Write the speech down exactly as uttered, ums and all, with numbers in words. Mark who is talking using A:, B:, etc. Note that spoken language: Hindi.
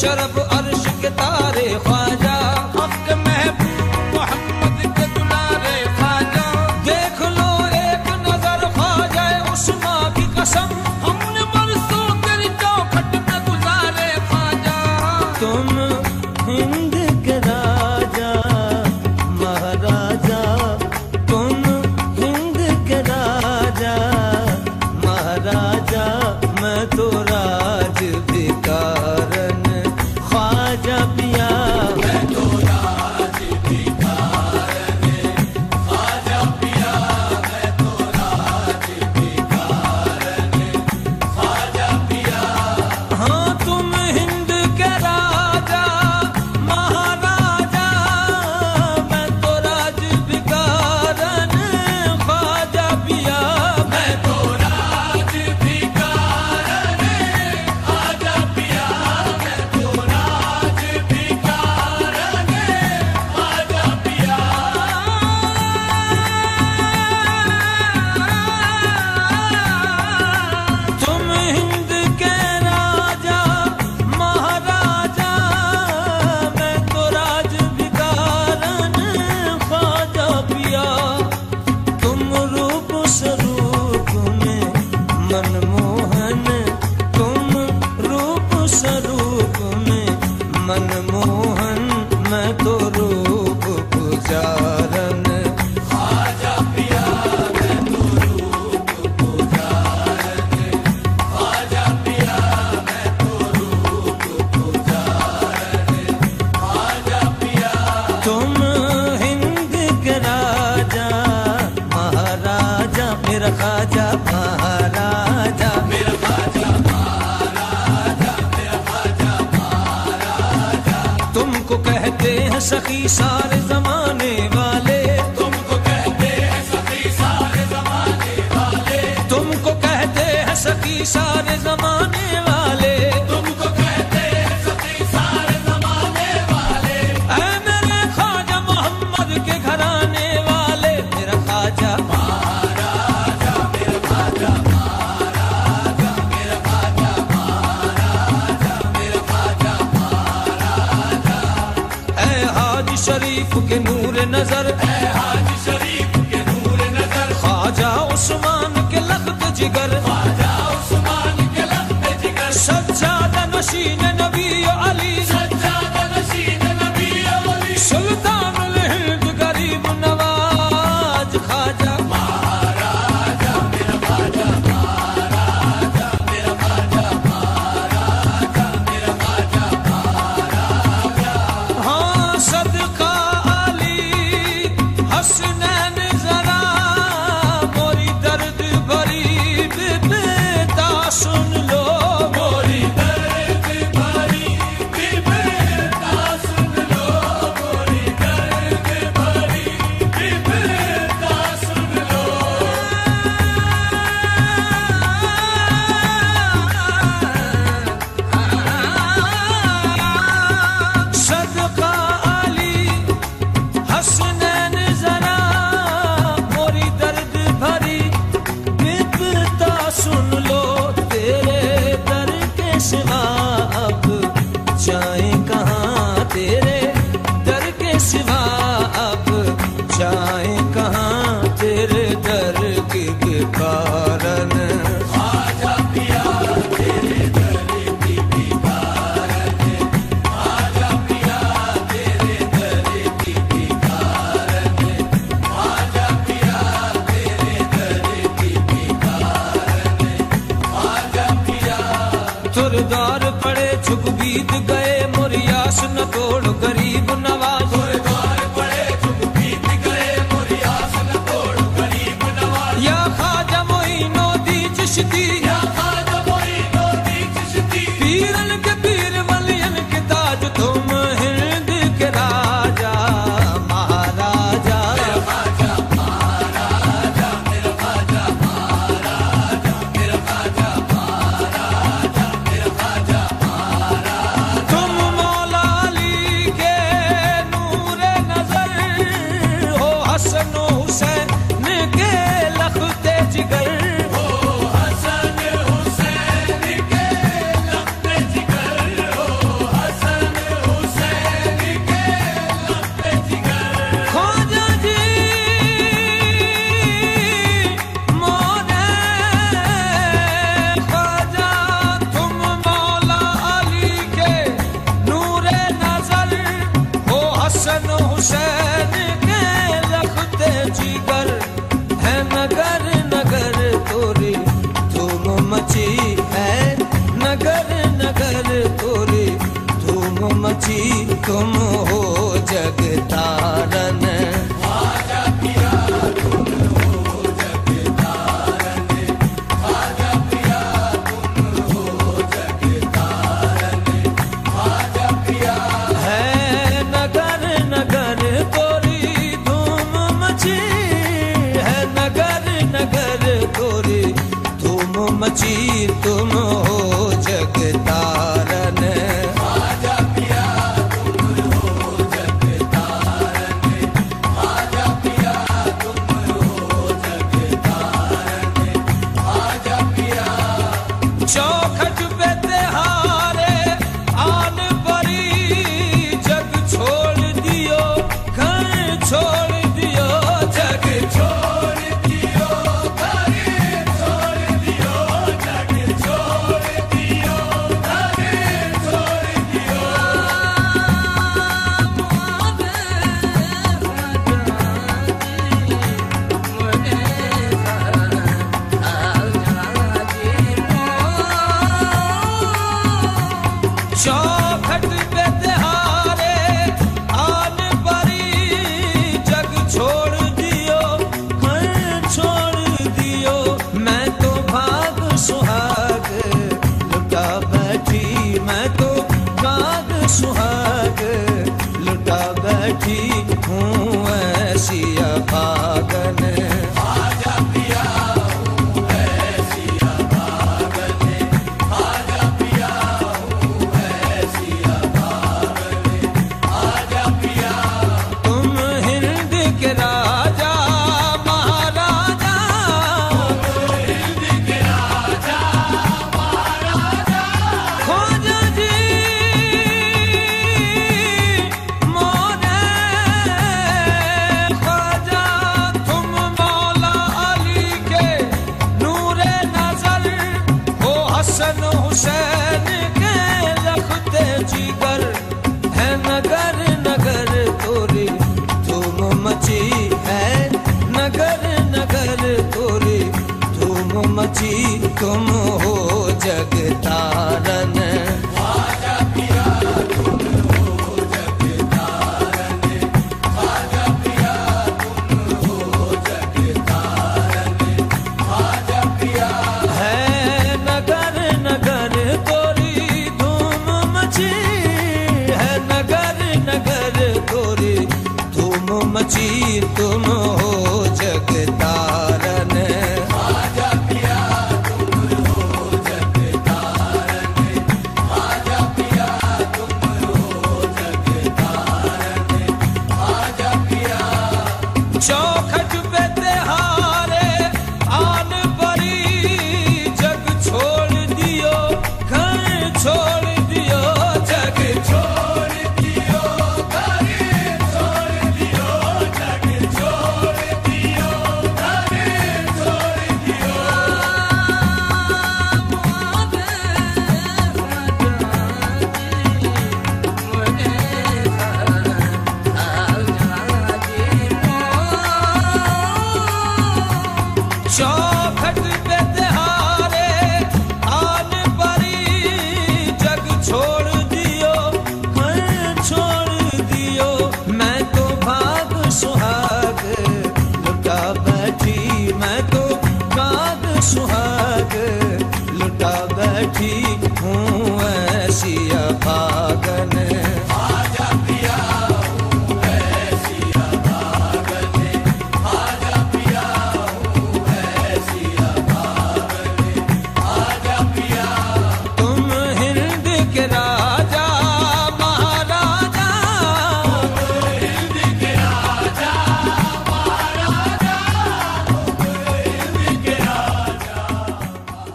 A: शरफ अर्श के तारे ख्वाजा,
B: हक महबूब मोहम्मद के दुलारे ख्वाजा।
A: देख लो एक नजर ख्वाजा उस्मा की कसम,
B: हमने बरसों तेरी चौखट में गुजारे ख्वाजा।
A: तुम हिंद के राजा महाराजा, तुम हिंद के राजा महाराजा, मैं तो राज भिकारन ख्वाजा पिया,
B: मैं तो राज भिकारन ख्वाजा पिया, मैं तो राज भिकारन ख्वाजा पिया।
A: हाँ तुम हिंद के राजा महाराजा, मैं तो राज भिकारन ख्वाजा पिया,
B: मैं तो राज भिकारन ख्वाजा पिया, मैं तो राज भिकारन ख्वाजा पिया।
A: तुम हिंद के राजा महाराजा, मैं तो राज भिकारन ख्वाजा पिया। तुम रूप स्वरूप में मनमोहन, तुम रूप स्वरूप में मनमोहन, मैं तो रूप पुजारन
B: ख्वाजा पिया, मैं तो रूप पुजारन ख्वाजा पिया, मैं तो रूप पुजारन ख्वाजा पिया।
A: तुम हिंद के राजा महाराजा, मेरा ख्वाजा महाराजा,
B: मेरा ख्वाजा महाराजा, मेरा ख्वाजा महाराजा।
A: तुमको कहते हैं सखी सारे जमाने वाले,
B: तुमको कहते हैं सभी सारे जमाने वाले,
A: तुमको कहते हैं सखी सारे जमाने वाले,
B: तुमको कहते हैं सभी सारे जमाने वाले।
A: ऐ मेरे ख्वाजा मोहम्मद के घराने वाले, मेरा ख्वाजा
B: महाराजा, मेरा ख्वाजा महाराजा, मेरा ख्वाजा महाराजा, मेरा ख्वाजा महाराजा।
A: ऐ हाजी शरीफ के नूर नजर,
B: ऐ हाज शरीफ के नूर नजर,
A: ख्वाजा उस्मान के लख्त जिगर,
B: ख्वाजा उस्मान के लख्त जिगर,
A: सज्जादा नशीन नबी अली,
B: सज्जादा नशीन नबी अली,
A: सुल्तानुल हिंद गरीब नवाज ख्वाजा
B: महाराजा, मेरा ख्वाजा महाराजा, मेरा ख्वाजा महाराजा, मेरा ख्वाजा महाराजा।
A: हाँ सदका अली हसनैन जरा, मोरी दर्द भरी बिपता सुन लो,
B: मोरी दर्द भरी विपदा सुन लो, मोरी दर्द भरी विपदा सुन लो।
A: सदका अली हसनैन जरा, मोरी दर्द भरी बिपता सुन लो, तेरे दर के सिवा अब जाए कहाँ, तेरे दर के सिवा अब जाए कहाँ, तेरे दर के कारण
B: ख्वाजा पिया, तेरे दर की भिकारन, ख्वाजा पिया, तेरे दर की भिकारन, ख्वाजा पिया, तेरे दर की भिकारन, ख्वाजा पिया।
A: तुरदार पड़े झुक बीत गए, मुरियास न तोड़ गरीब नवाज,
B: द्वार पड़े चुप बीत गए, मोरी आस न तोड़ गरीब नवाज।
A: या ख्वाजा मोइनुद्दीन चिश्ती,
B: या ख्वाजा मोइनुद्दीन चिश्ती,
A: पीरन के पीर वलियन के ताज, तुम हिंद के राजा महाराजा,
B: मेरा ख्वाजा महाराजा, मेरा ख्वाजा महाराजा, मेरा ख्वाजा महाराजा, मेरा ख्वाजा महाराजा।
A: तुम तुम हो जगतारन।
B: आजा पिया तुम हो जगतारन, आजा पिया तुम हो जगतारन, आजा पिया।
A: है नगर नगर तोरी धूम मची, है नगर नगर तोरी धूम मची, तुम हो जगतारन।
B: आजा पिया तुम हो जगतारन, आजा पिया तुम हो जगतारन, आजा पिया।
A: चौखट पे त्योहारे आन परी, जग छोड़ दियो घर छोड़ दियो, जग
B: छोड़ दियो घर छोड़ दियो, जग छोड़ दियो घर छोड़ दियो।
A: चौखट पे त्योहारे आन परी, जग छोड़ दियो घर छोड़ दियो। मैं तो भाग सुहाग लुटा बैठी, मैं तो भाग सुहाग लुटा बैठी हूँ ऐसी अभागन।
B: आजा पिया हूँ ऐसी अभागन, आजा पिया हूँ ऐसी अभागन, आजा पिया।
A: तुम हिंद के राजा महाराजा,
B: हिंद के राजा महाराजा,
A: ख्वाजा जी मोरे ख्वाजा। तुम मौला अली के नूरे नजर हो, हसन हुसैन के रखते जिगर। है नगर नगर तोरी धूम मची, है नगर नगर तोरी धूम मची, तुम हो जगतारन।
B: आजा पिया तुम हो जगतारन, आजा पिया तुम हो जगतारन, आजा पिया।
A: है नगर नगर तोरी धूम मची, है नगर नगर तोरी धूम मची, तुम हो